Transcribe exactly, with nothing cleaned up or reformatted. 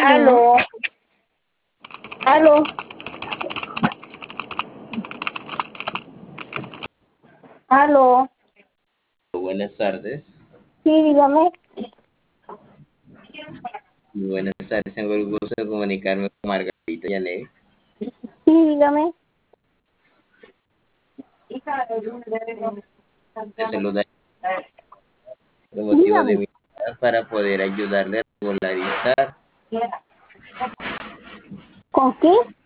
Aló, Aló, aló, aló, buenas tardes. sí, dígame. Muy buenas tardes, tengo el gusto de comunicarme con Margarita Yané. Sí, dígame. Te saluda el motivo de Dígame. mi llamada para poder ayudarle a regularizar ¿Con qué?